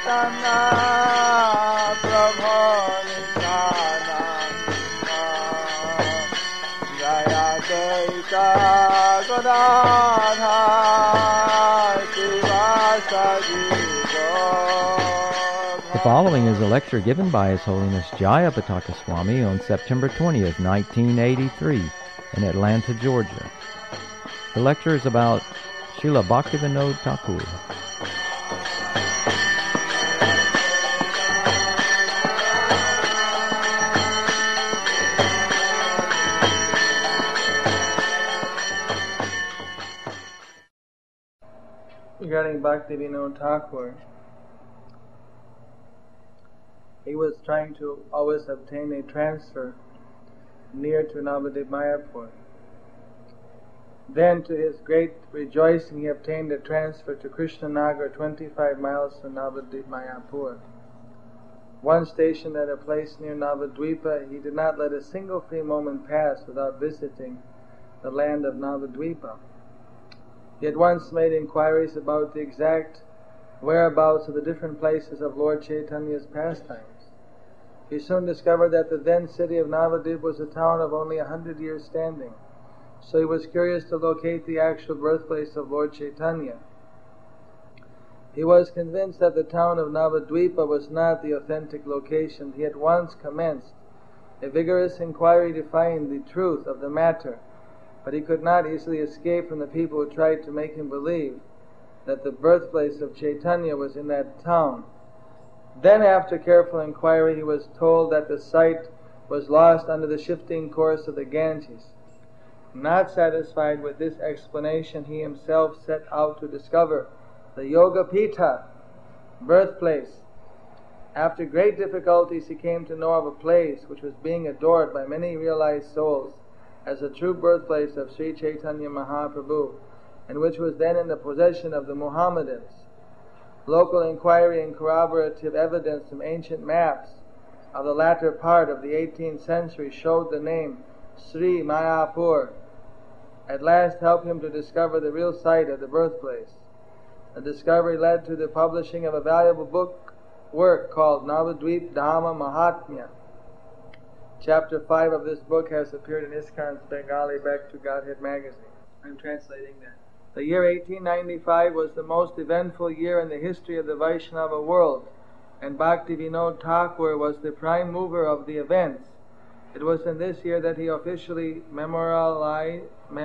The following is a lecture given by His Holiness Jayapataka Swami on September 20th, 1983 in Atlanta, Georgia. The lecture is about Srila Bhaktivinoda Thakur. Regarding Bhaktivinoda Thakur, he was trying to always obtain a transfer near to Navadvip Mayapur. Then, to his great rejoicing, he obtained a transfer to Krishnanagar, 25 miles from Navadvip Mayapur. Once stationed at a place near Navadvipa, he did not let a single free moment pass without visiting the land of Navadvipa. He had once made inquiries about the exact whereabouts of the different places of Lord Chaitanya's pastimes. He soon discovered that the then city of Navadvip was a town of only 100 years standing, so he was curious to locate the actual birthplace of Lord Chaitanya. He was convinced that the town of Navadvipa was not the authentic location. He at once commenced a vigorous inquiry to find the truth of the matter, but he could not easily escape from the people who tried to make him believe that the birthplace of Chaitanya was in that town. Then, after careful inquiry, he was told that the site was lost under the shifting course of the Ganges. Not satisfied with this explanation, he himself set out to discover the Yogapita, birthplace. After great difficulties, he came to know of a place which was being adored by many realized souls as the true birthplace of Sri Chaitanya Mahaprabhu, and which was then in the possession of the Mohammedans. Local inquiry and corroborative evidence from ancient maps of the latter part of the 18th century showed the name Sri Mayapur. At last helped him to discover the real site of the birthplace. The discovery led to the publishing of a valuable work called Navadvip Dhamma Mahatmya. Chapter 5 of this book has appeared in ISKCON's Bengali Back to Godhead magazine. I'm translating that. The year 1895 was the most eventful year in the history of the Vaishnava world, and Bhaktivinoda Thakur was the prime mover of the events. It was in this year that he officially memorialized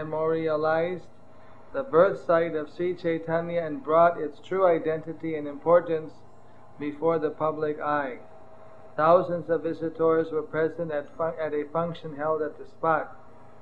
the birth site of Sri Chaitanya and brought its true identity and importance before the public eye. Thousands of visitors were present at a function held at the spot.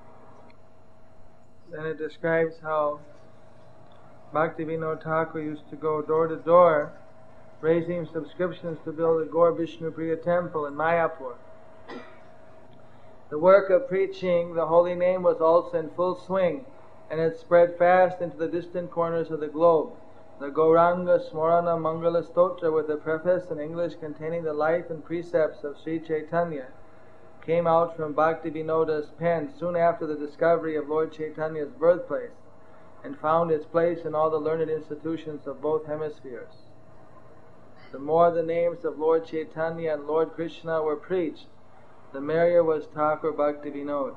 Then it describes how Bhaktivinoda Thakur used to go door to door raising subscriptions to build a Gaur Vishnu Priya temple in Mayapur. The work of preaching the holy name was also in full swing, and it spread fast into the distant corners of the globe. The Gauranga Smarana Mangala Stotra, with a preface in English containing the life and precepts of Sri Chaitanya, came out from Bhaktivinoda's pen soon after the discovery of Lord Chaitanya's birthplace, and found its place in all the learned institutions of both hemispheres. The more the names of Lord Chaitanya and Lord Krishna were preached, the merrier was Thakur Bhaktivinoda.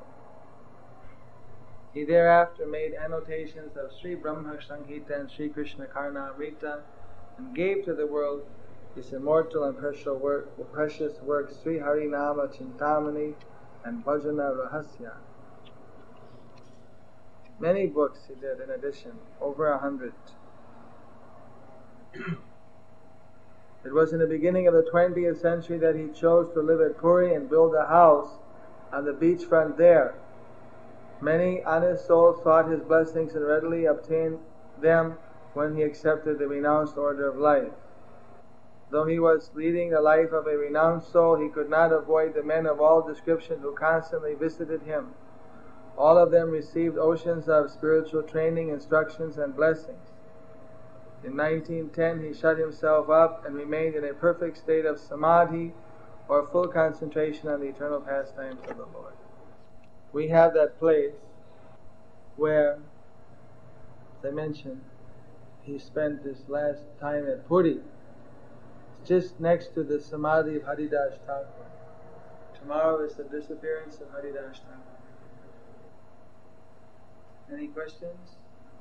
He thereafter made annotations of Sri Brahma Samhita and Sri Krishna Karnamrita, and gave to the world his immortal and precious works Sri Harinama Chintamani and Bhajana Rahasya. Many books he did in addition, over 100. It was in the beginning of the 20th century that he chose to live at Puri and build a house on the beachfront there. Many honest souls sought his blessings and readily obtained them when he accepted the renounced order of life. Though he was leading the life of a renounced soul, he could not avoid the men of all description who constantly visited him. All of them received oceans of spiritual training, instructions, and blessings. In 1910, he shut himself up and remained in a perfect state of samadhi, or full concentration on the eternal pastimes of the Lord. We have that place where, as I mentioned, he spent his last time at Puri, just next to the Samadhi of Haridas Thakur. Tomorrow is the disappearance of Haridas Thakur. Any questions?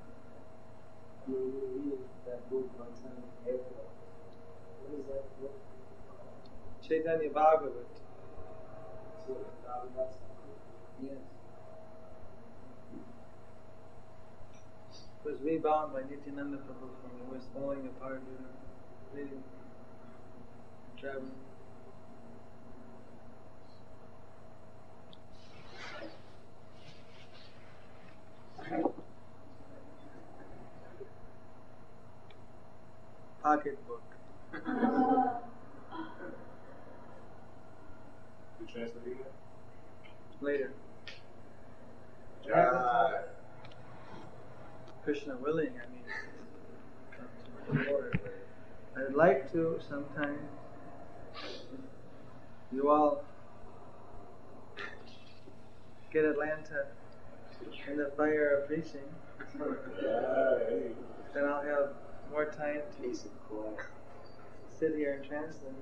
That book on April. What is that book? Chaitanya Bhagavat. Yes. It was rebound by Nityananda Prabhu when it was falling apart with leading traveling. Pocketbook. You translating it? Later. Krishna willing, I mean. I'd like to sometime. You all get Atlanta in the fire of preaching. Then I'll have more time to sit here and translate.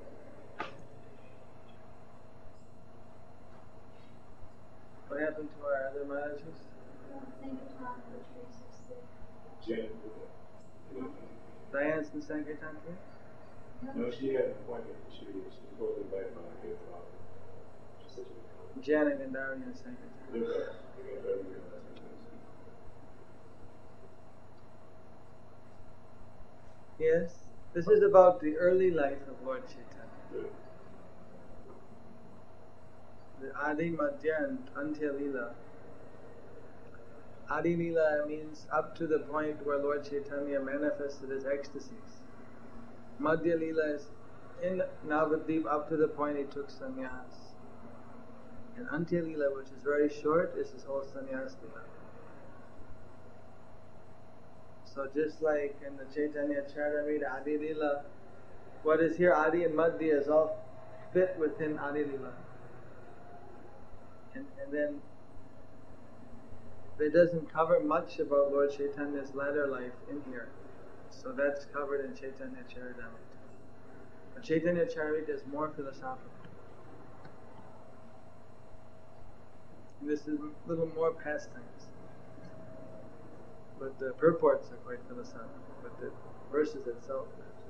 What happened to our other Maharajas? Diane's in Sankirtan too? No, she had an appointment. She was supposed to invite my kids. Janet and Daria in Sankirtan. Yes, this is about the early life of Lord Chaitanya. The Adi, Madhya and Antya Lila. Adi Lila means up to the point where Lord Chaitanya manifested his ecstasies. Madhya Lila is in Navadvip up to the point he took sannyas. And Antya Lila, which is very short, is his whole sannyas Lila. So just like in the Chaitanya Charitamrita, Adi Lila, what is here Adi and Madhya is all fit within Adi Lila. And then it doesn't cover much about Lord Chaitanya's latter life in here. So that's covered in Chaitanya Charitamrita. But Chaitanya Charitamrita is more philosophical. And this is a little more pastimes. But the purports are quite philosophical. But the verses itself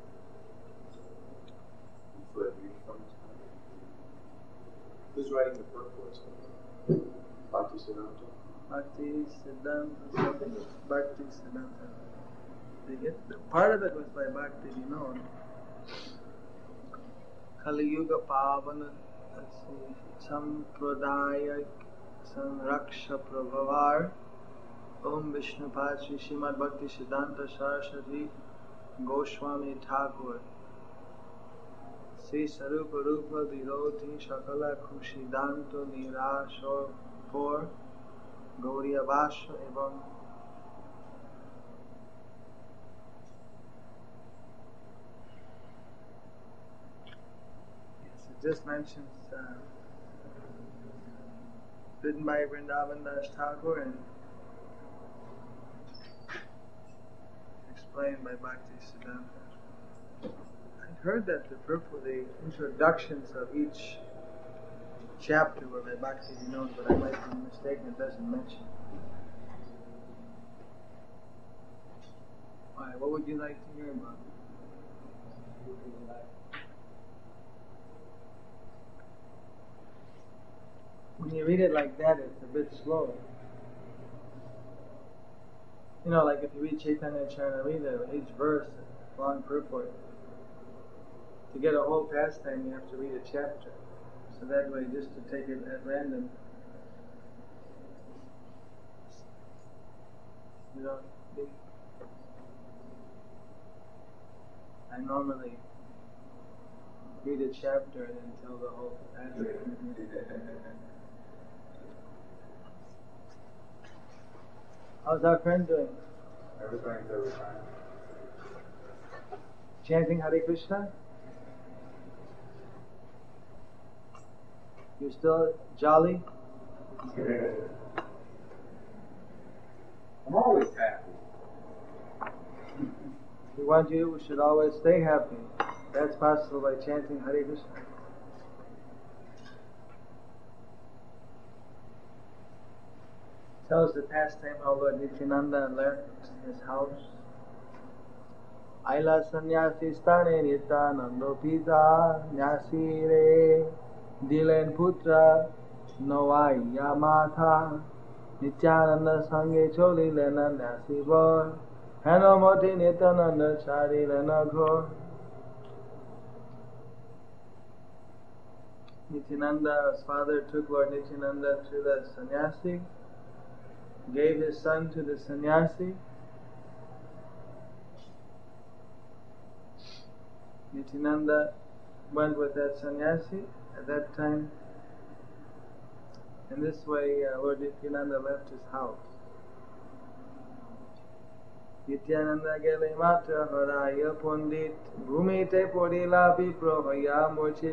Who's writing the purports? Bhakti Siddhanta. Bhakti Siddhanta. Part of it was by Bhakti Vinod. Kali Yuga Pavana Sampradayak Sanraksha Prabhavar Om Vishnu Patri Srimad Bhakti Siddhanta Saraswati Goswami Thakur Sri Sarupa Rupa Virodhi Shakala Kushidanto Nirasho Por Gauriya Vasha Evam. Yes, it just mentions written by Vrindavan Das Thakur and explained by Bhakti Siddhanta. I heard that the introductions of each chapter were by Bhakti Vinod, but I might be mistaken, it doesn't mention. Why, what would you like to hear about? When you read it like that, it's a bit slow. You know, like if you read Chaitanya Charitamrita, each verse, long purport. To get a whole pastime, you have to read a chapter. So that way, just to take it at random, you don't think. I normally read a chapter and then tell the whole pastime. How's our friend doing? Everything's everything. Chanting Hare Krishna? You still jolly? I'm always happy. We should always stay happy. That's possible by chanting Hare Krishna. Tells the pastime how Lord Nityananda left his house. Aila sannyasi stane Nityanando pita nyasi re dilen putra Nawai Yamatha Nityananda Sange Choli Lena Nasibo Hanamoti Nityananda Chari Lena Ghor. Nityananda's father took Lord Nityananda to the sannyasi, gave his son to the sannyasi. Nityananda went with that sannyasi at that time. In this way, Lord Nityananda left his house. Nityananda gele matra haraya pondit bhumite podila viprohaya murchit.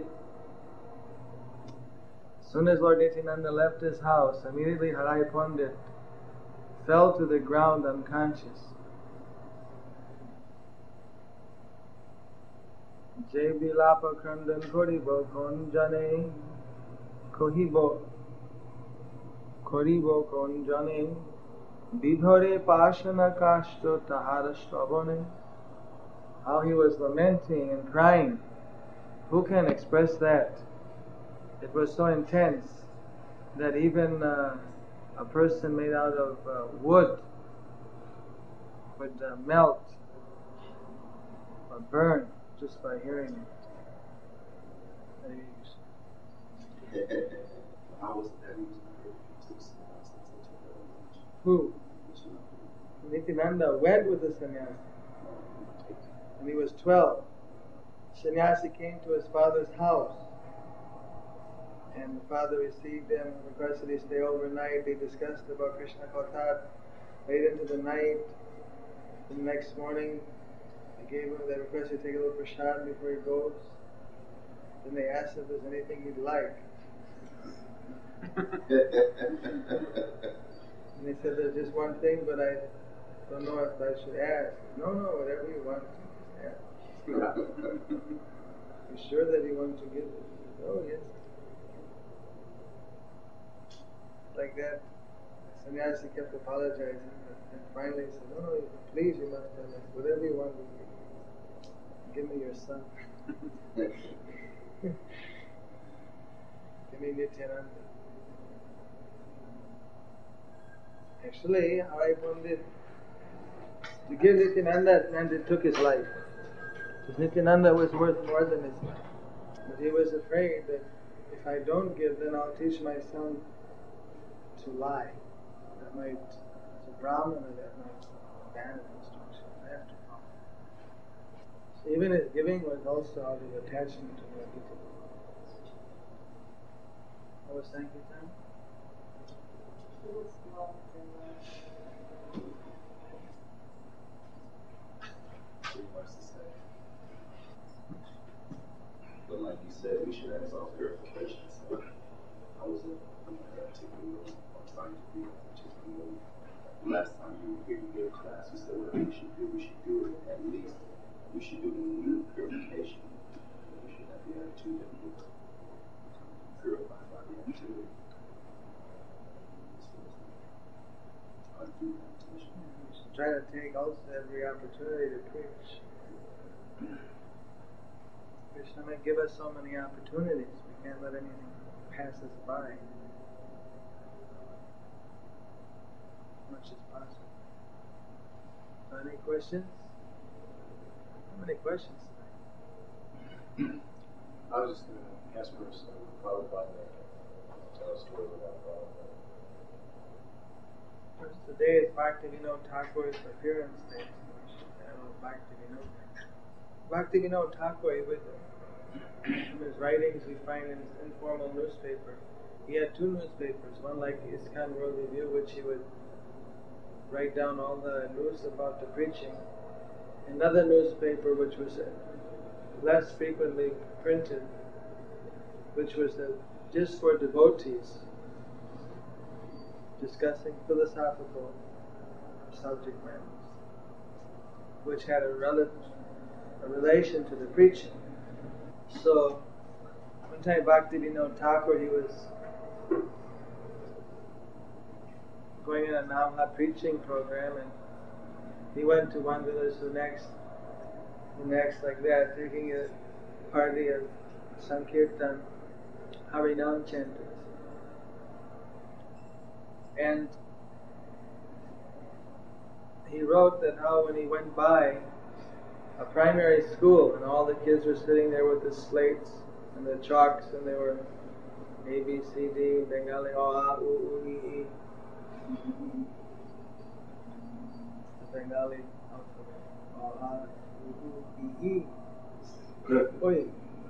As soon as Lord Nityananda left his house, immediately Harai Pandit fell to the ground unconscious. Jai Bilapa Krandan Koribo Konjane Kohibo Konjane Bidhore Pashana Kashto Tahara Shravane. How he was lamenting and crying. Who can express that? It was so intense that even a person made out of wood would melt or burn just by hearing it. Who? Nityananda went with the sannyasi. When he was 12, sannyasi came to his father's house. And the father received him, requested he stay overnight. They discussed about Krishna Katha late into the night. The next morning, they requested to take a little prasad before he goes. Then they asked if there's anything he'd like. And they said, there's just one thing, but I don't know if I should ask. No, whatever you want, ask. You sure that you want to give it? Oh, yes. Like that, sannyasi kept apologizing, and finally he said, no, please, you must tell us whatever you want. Give me your son. Give me Nityananda. Actually, Harai Pandit, to give Nityananda meant it took his life. Because Nityananda was worth more than his life. But he was afraid that if I don't give, then I'll teach my son to lie. That might, as a Brahmana, that might abandon instruction. I have to follow. So even his giving was also out of attachment to Lord Nityananda. What was Sankirtan? Pretty much the same. But like you said, we should have self-purification. So I was in that particular room. I was trying to be in that particular room. Last time you were here to give a class, you said whatever we should do it at least. We should do the new purification. We should have the attitude that we will purify by the activity. Try to take also every opportunity to preach. Krishna may give us so many opportunities, we can't let anything pass us by. As much as possible. So any questions? How many questions tonight? I was just going to ask first, Prabhupada, tell us stories about Prabhupada. First, today is Bhaktivinoda Thakur's appearance day. Bhaktivinoda Thakur, from his writings we find in his informal newspaper. He had two newspapers, one like the ISKCON World Review, which he would write down all the news about the preaching. Another newspaper which was less frequently printed, which was just for devotees, discussing philosophical subject matters, which had a relation to the preaching. So one time Bhaktivinoda Thakur, he was going in a Namha preaching program, and he went to one village to the next, like that, taking a party of Sankirtan Harinam chanters. And he wrote that how when he went by a primary school and all the kids were sitting there with the slates and the chalks, and they were A, B, C, D, Bengali, O, A, U, U, E, E. The Bengali alphabet. O, A, U, U, E, E. Oi.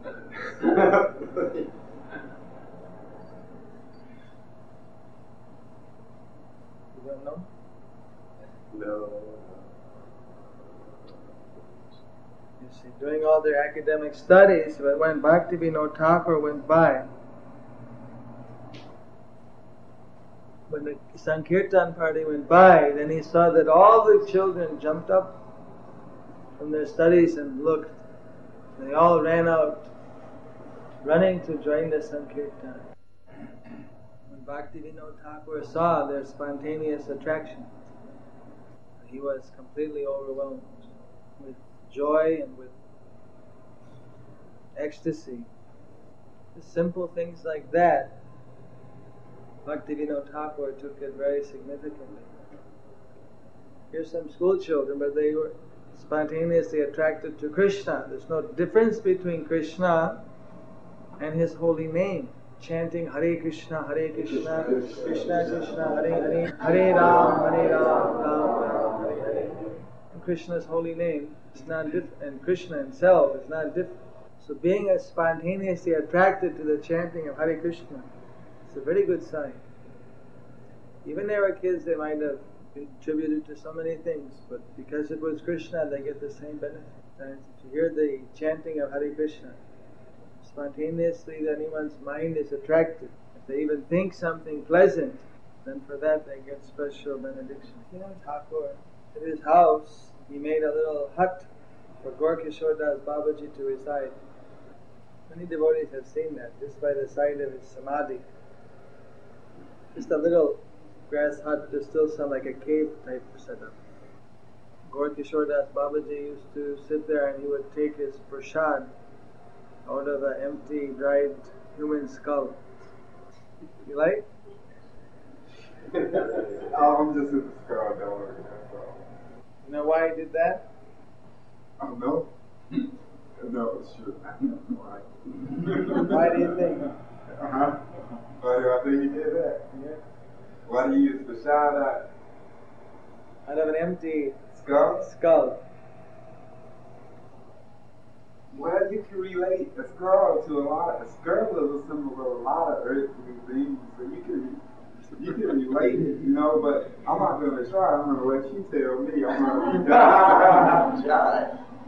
You don't know? No. You see, doing all their academic studies, but when Bhaktivinoda Thakur went by, when the Sankirtan party went by, then he saw that all the children jumped up from their studies and looked. They all ran out, running to join the Sankirtan. When Bhaktivinoda Thakur saw their spontaneous attraction, he was completely overwhelmed with joy and with ecstasy. The simple things like that, Bhaktivinoda Thakur took it very significantly. Here's some school children, but they were spontaneously attracted to Krishna. There's no difference between Krishna and his holy name. Chanting Hare Krishna, Krishna Krishna, Hare Hare, Hare Ram, Ram Ram, Hare Hare. And Krishna's holy name is not different, and Krishna himself is not different. So being spontaneously attracted to the chanting of Hare Krishna, it's a very good sign. Even there were kids, they might have contributed to so many things, but because it was Krishna, they get the same benefit. And if you hear the chanting of Hare Krishna, spontaneously anyone's mind is attracted. If they even think something pleasant, then for that they get special benediction. You know, Thakur, at his house, he made a little hut for Gorkishore Das Babaji to reside. Many devotees have seen that, just by the side of his samadhi. Just a little grass hut, just still sound like a cave type setup. Gorkishore Das Babaji used to sit there and he would take his prasad out of an empty, dried human skull. You like? I'm just in the skull, don't worry. You know why he did that? Oh, no? No, it's true. Why? Why do you think? Uh-huh. Why do I think he did that? Yeah. Why do you use the shot Out of an empty skull? Well, you can relate a skull to a skull is a symbol of a lot of earthly things, so you can relate it, you know, but I'm not going to try. I'm going to let you tell me. I'm going to try.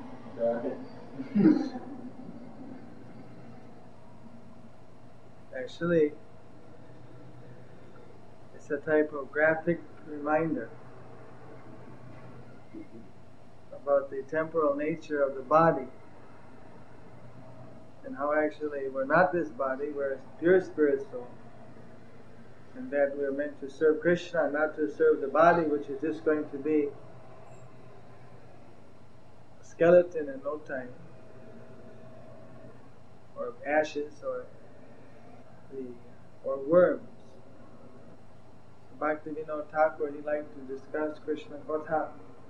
Actually, it's a typographic reminder about the temporal nature of the body, and how actually we're not this body, we're pure spirit soul, and that we're meant to serve Krishna, not to serve the body, which is just going to be a skeleton in no time, or ashes, or worms. Bhaktivinoda Thakur, he liked to discuss Krishna Katha.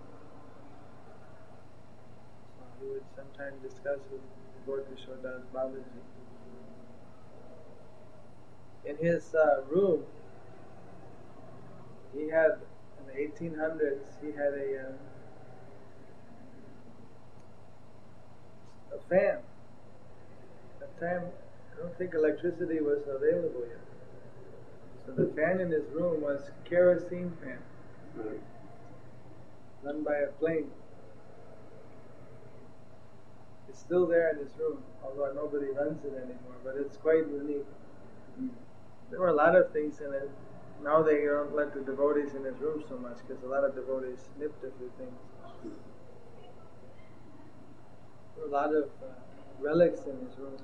So he would sometimes discuss with Gorkishore Das Babaji. In his room, he had, in the 1800s, he had a fan. At that time, I don't think electricity was available yet. So the fan in his room was a kerosene fan, run by a flame. It's still there in his room, although nobody runs it anymore, but it's quite unique. There were a lot of things in it. Now they don't let the devotees in his room so much, because a lot of devotees snipped a few things. There were a lot of relics in his room.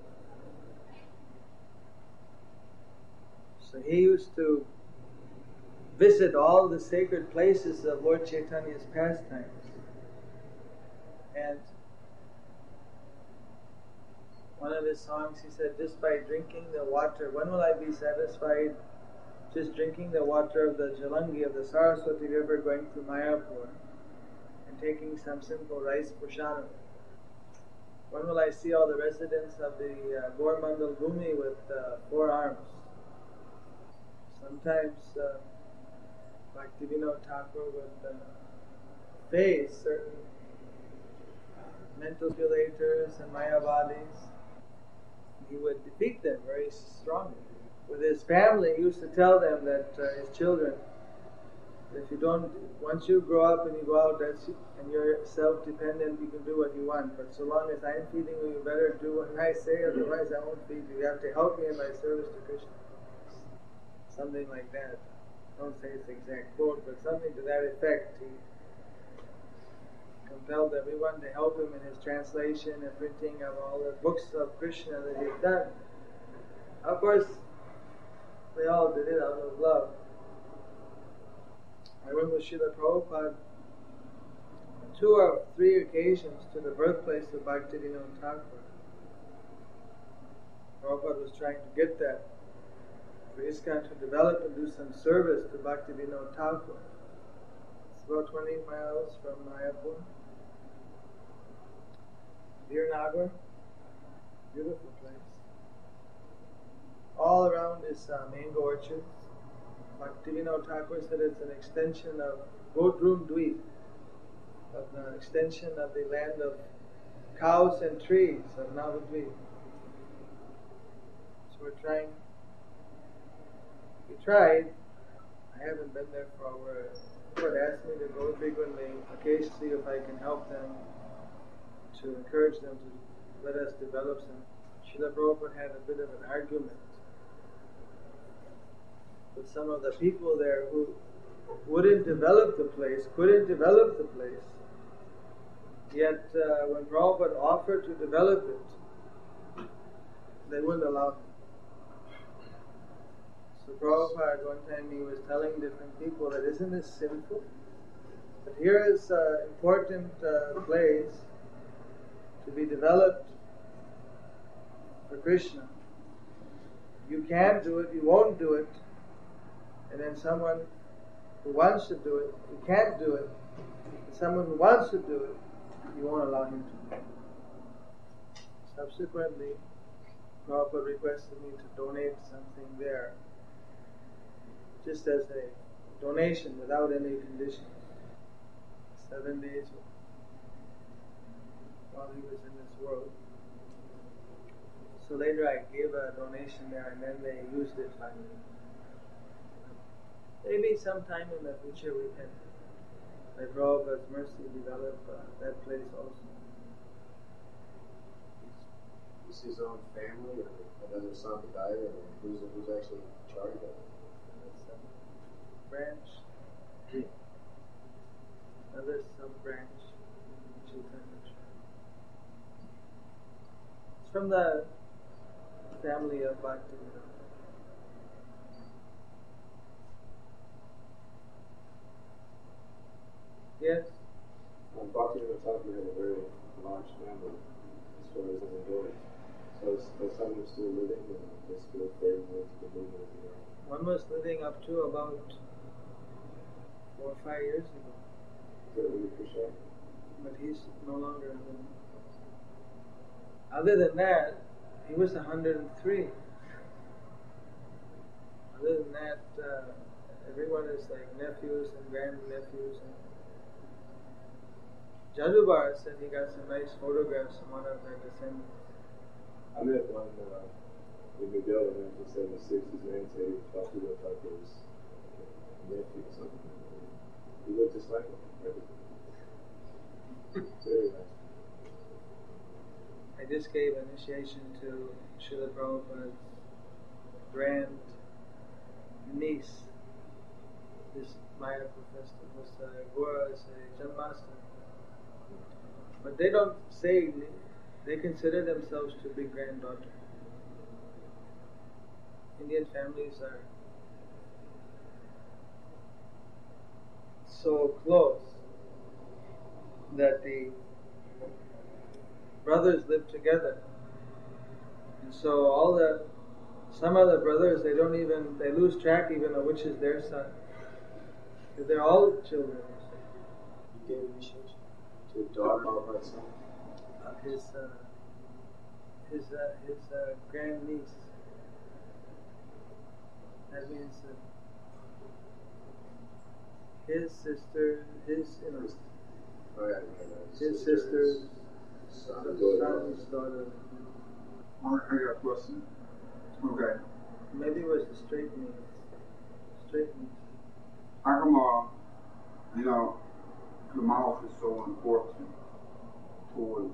So he used to visit all the sacred places of Lord Chaitanya's pastimes. And one of his songs, he said, just by drinking the water, when will I be satisfied just drinking the water of the Jalangi of the Saraswati river going through Mayapur and taking some simple rice prasadam? When will I see all the residents of the Gormandal Bhumi with 4 arms? Sometimes Bhaktivinoda Thakur would face certain mental manipulators and Mayavadis. He would defeat them very strongly. With his family, he used to tell them that his children, if you don't, once you grow up and you go out and you're self-dependent, you can do what you want. But so long as I'm feeding you, you better do what I say, otherwise I won't feed you. You have to help me in my service to Krishna. Something like that. Don't say it's the exact quote, but something to that effect. He compelled everyone to help him in his translation and printing of all the books of Krishna that he had done. Of course, they all did it out of love. I went with Srila Prabhupada on 2 or 3 occasions to the birthplace of Bhaktivinoda Thakur. Prabhupada was trying to get that for ISKCON to develop and do some service to Bhaktivinoda Thakur. It's about 20 miles from Mayapur. Virnagar, beautiful place. All around is mango orchards. Bhaktivinoda Thakur said it's an extension of Bodrum Dweep, of the extension of the land of cows and trees of Navadweep. So we tried. I haven't been there for over. Lord asked me to go frequently, occasionally, if I can help them, to encourage them to let us develop some. Srila Prabhupada had a bit of an argument with some of the people there who wouldn't develop the place, couldn't develop the place. Yet when Prabhupada offered to develop it, they wouldn't allow him. So Prabhupada, one time he was telling different people that isn't this sinful? But here is an important place to be developed for Krishna. You can't do it, you won't do it, and then someone who wants to do it, you can't do it, and someone who wants to do it, you won't allow him to do it. Subsequently, Prabhupada requested me to donate something there, just as a donation without any conditions. 7 days while he was in this world. So later I gave a donation there, and then they used it finally. Maybe sometime in the future we can, by Prabhupada's mercy, develop that place also. Is his own family or another Sampradaya, or who's actually in charge of it? It's a branch, another sub-branch, Chaitanya. It's from the family of Bhaktivinoda. Yes? Bhaktivinoda Thakur had a very large family as far as I know. So is some of them still living and they're still very much the movement? One was living up to about 4 or 5 years ago. Is that really for sure? But he's no longer living. Other than that, he was 103. Other than that, everyone is like nephews and grandnephews. And Jadubar said he got some nice photographs from one of their descendants. I met one in Miguel in 1976. His namesake, Bhaktivinoda Thakur's nephew or something. He looked just like him. Very nice. I just gave initiation to Srila Prabhupada's grand niece. This Mayapur festival was Gora is a Janmashtami. But they don't say they consider themselves to be granddaughter. Indian families are so close that the brothers live together, and so some of the brothers they lose track even of which is their son, because they're all children. You gave initiation to a daughter or son? His grandniece. That means his sister, his sister's son's daughter. I got a question. Okay. Maybe it was the straight niece. How come, the mouth is so important towards,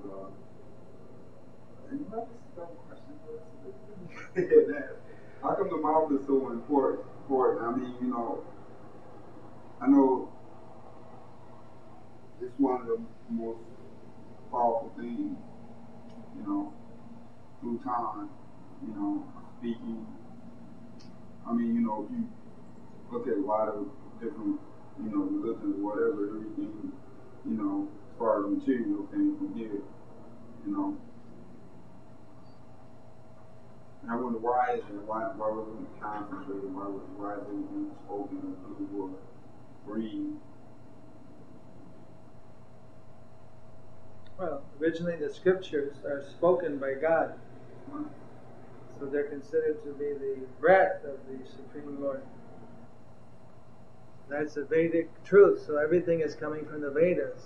how come the mouth is so important? I mean, I know it's one of the most powerful things, through time, speaking. I mean, if you look at a lot of different, religions, whatever, everything, as far as material came from here, And I wonder why is it? Why wasn't it concentrated? Why is everything spoken and people were breathe? Well, originally the scriptures are spoken by God, so they're considered to be the breath of the Supreme Lord. That's a Vedic truth, so everything is coming from the Vedas.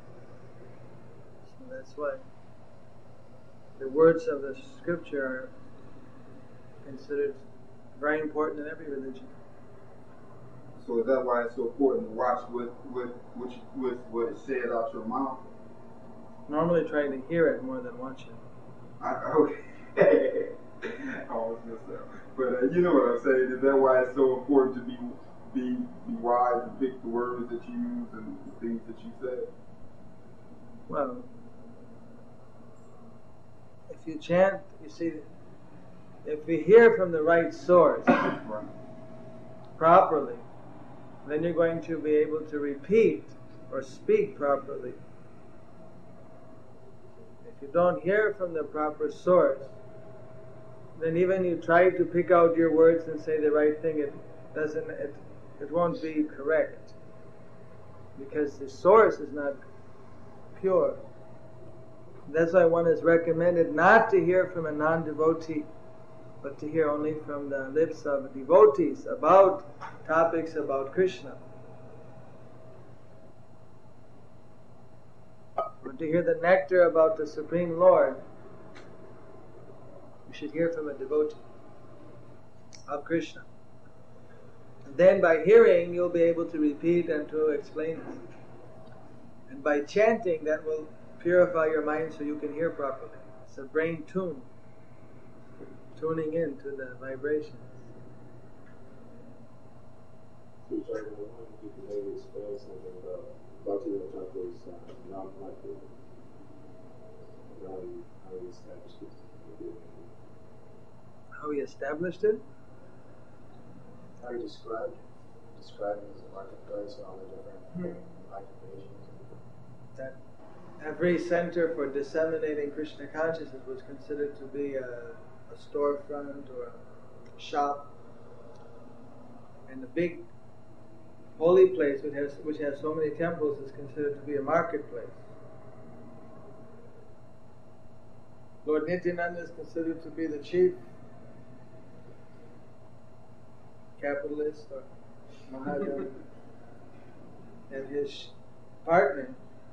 So that's why the words of the scripture are considered very important in every religion. So is that why it's so important to watch what is said out your mouth? Normally trying to hear it more than watch it. Okay. I almost messed up. But you know what I'm saying? Is that why it's so important to be wise and pick the words that you use and the things that you say? Well, if you chant, you see, if we hear from the right source properly, then you're going to be able to repeat or speak properly. If you don't hear from the proper source, then even you try to pick out your words and say the right thing, it won't be correct, because the source is not pure. That's why one is recommended not to hear from a non-devotee, but to hear only from the lips of devotees about topics about Krishna. Or to hear the nectar about the Supreme Lord, you should hear from a devotee of Krishna. And then by hearing, you'll be able to repeat and to explain it. And by chanting, that will purify your mind so you can hear properly. It's a brain tune, tuning in to the vibrations. So, I wonder if you could maybe explain something about Bhaktivinoda Thakur's non-micro, how he established it. How he established it? How he described it as a marketplace and all the different occupations. That every center for disseminating Krishna consciousness was considered to be a storefront or a shop, and the big holy place which has so many temples is considered to be a marketplace. Lord Nityananda is considered to be the chief capitalist or Mahajan, and his partner,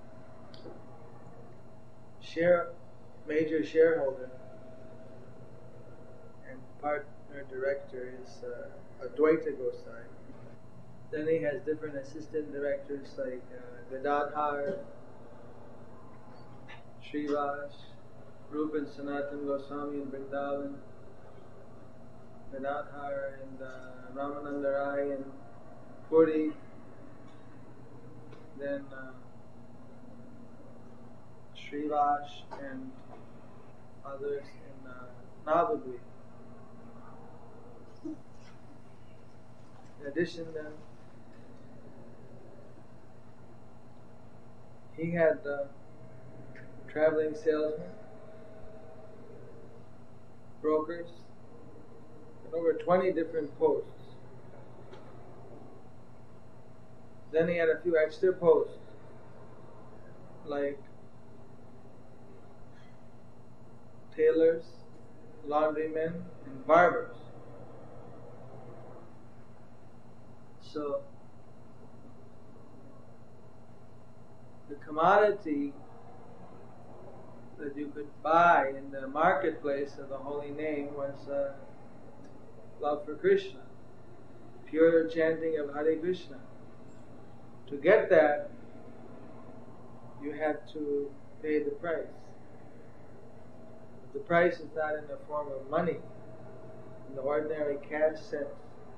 major shareholder and partner director is Advaita Gosai. Then he has different assistant directors like Gadadhar, Srivas, Rupa and Sanatan Goswami in Vrindavan, Gadadhar and Ramananda Rai in Puri, then Srivas and others in Navadvip. In addition, he had traveling salesmen, brokers, and over 20 different posts. Then he had a few extra posts, like tailors, laundrymen, and barbers. So the commodity that you could buy in the marketplace of the holy name was love for Krishna, pure chanting of Hare Krishna. To get that, you had to pay the price. The price is not in the form of money, in the ordinary cash sense,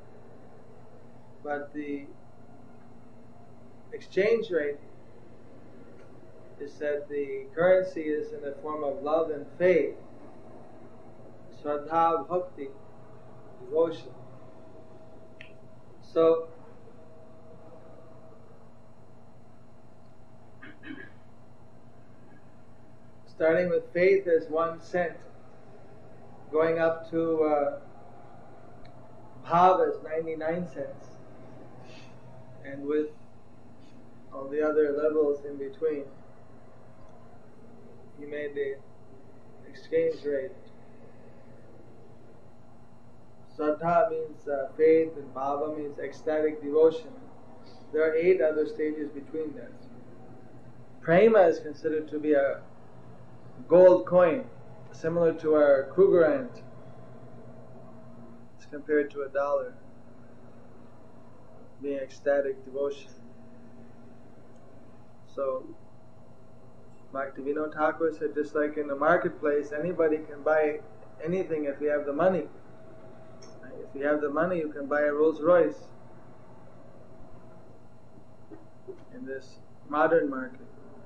but the exchange rate is that the currency is in the form of love and faith, Shraddha, Bhakti, devotion. So, starting with faith as 1 cent, going up to bhav as 99 cents, and with all the other levels in between, he made the exchange rate. Shraddha means faith, and bhava means ecstatic devotion. There are 8 other stages between that. Prema is considered to be a gold coin, similar to our Krugerrand. It's compared to $1, being ecstatic devotion. So, Bhaktivinoda Thakur said, just like in the marketplace, anybody can buy anything if you have the money. If you have the money, you can buy a Rolls Royce in this modern market.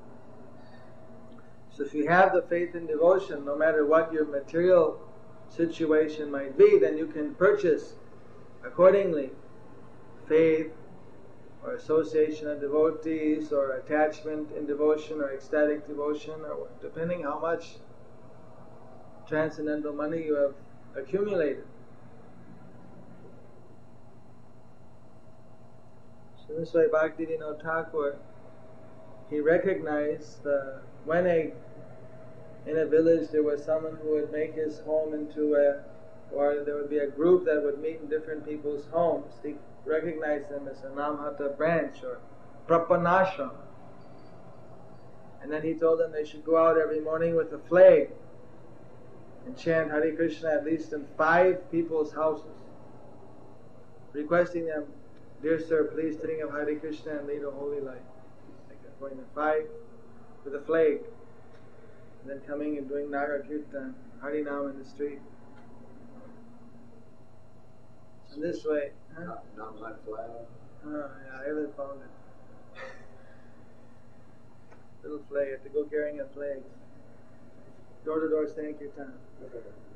So if you have the faith and devotion, no matter what your material situation might be, then you can purchase accordingly faith or association of devotees or attachment in devotion or ecstatic devotion, or depending how much transcendental money you have accumulated. So this way Bhaktivinoda Thakur, he recognized when in a village there was someone who would make his home into or there would be a group that would meet in different people's homes, he recognized them as a Namhata branch or Prapanashram. And then he told them they should go out every morning with a flag and chant Hare Krishna at least in 5 people's houses, requesting them, dear sir, please think of Hare Krishna and lead a holy life. Like going to 5 with a flag, and then coming and doing Naga Kirtan, Harinam in the street. In this way, Not my flag. yeah, I haven't found it. Little flag, I have to go carrying a flag. Door to door saying Kirtan.